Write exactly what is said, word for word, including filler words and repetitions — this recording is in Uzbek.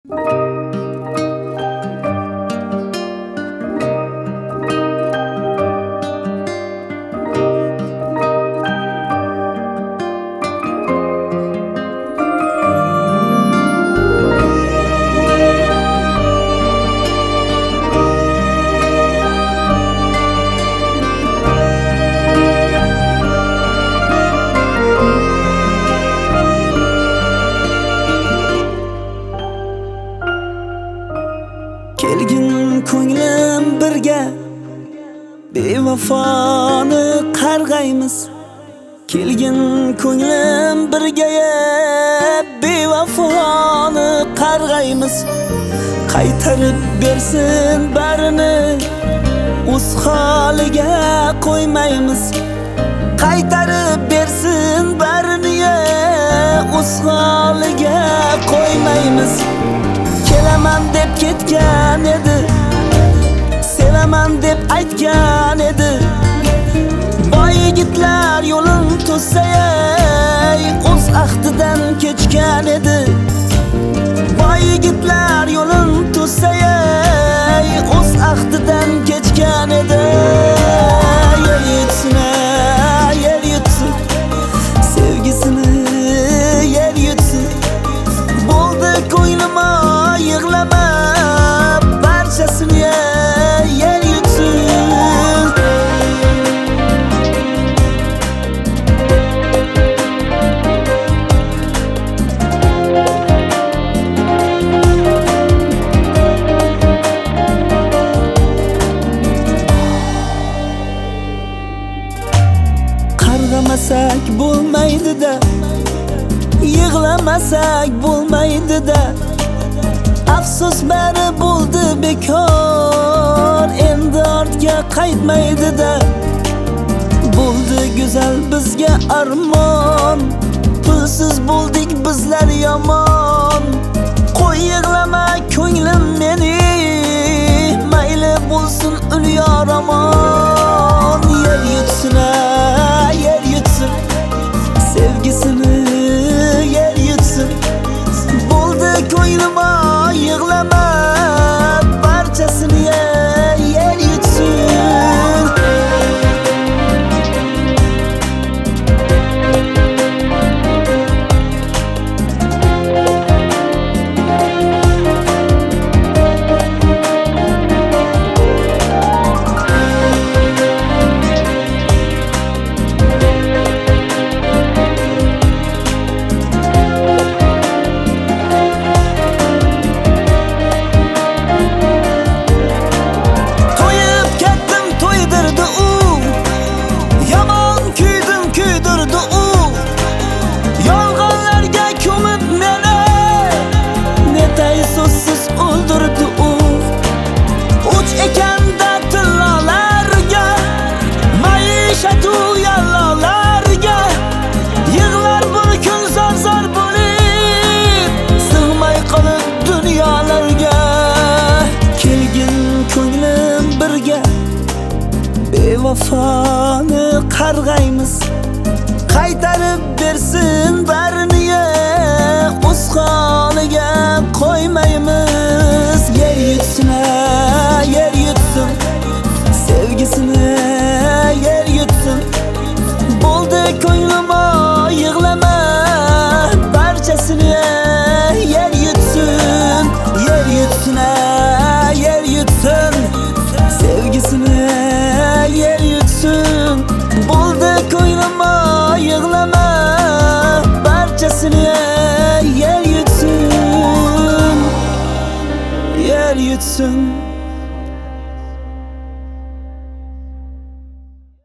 Kelgin ko'nglim birga bevafoni qarg'aymiz. Kelgin ko'nglim birga bevafoni qarg'aymiz. Qaytarib bersin barini o'z holiga qo'ymaymiz. Qaytarib bersin barini o'z holiga qo'ymaymiz. Kelaman deb ketgan edi, sevaman deb aytgan edi. Boy yigitlar yo'lin to'say, o'z ahdidan kechgan edi. Boy yigitlar yo'lin to'say, o'z ahdidan kechgan edi. Yer yutsin, yer yutsin, sevgisini yer yutsin. Bo'ldi ko'nglim yig'lama, barchasini yer yutsin. Qarg'amasak bo'lmaydi-da, yig'lamasak bo'lmaydi-da. Afsus bari bo'ldi bekor, endi ortga qaytmaydi-da. Bo'ldi go'zal bizga armon, pulsiz bo'ldik bizlar yomon. Qo'y yig'lama ko'nglim meni, mayli bo'lsin ul yoramon. Yer yutsin, yer yutsin, sevgisini yer yutsin. Bo'ldi ko'nglim yig'lama, barchasini yer yutsin. Bevafoni qarg'aymiz. Qaytarib bersin barini o'z holiga qo'ymaymiz. Yer yutsin, yer yutsin, sevgisini yer yutsin. Bo'ldi ko'nglim yig'lama, barchasini yer yutsin. Yer yutsin, yer yutsin, sevgisini yer yutsin. Bo'ldi ko'nglim yig'lama, barchasini yer yutsin. Yer yutsin.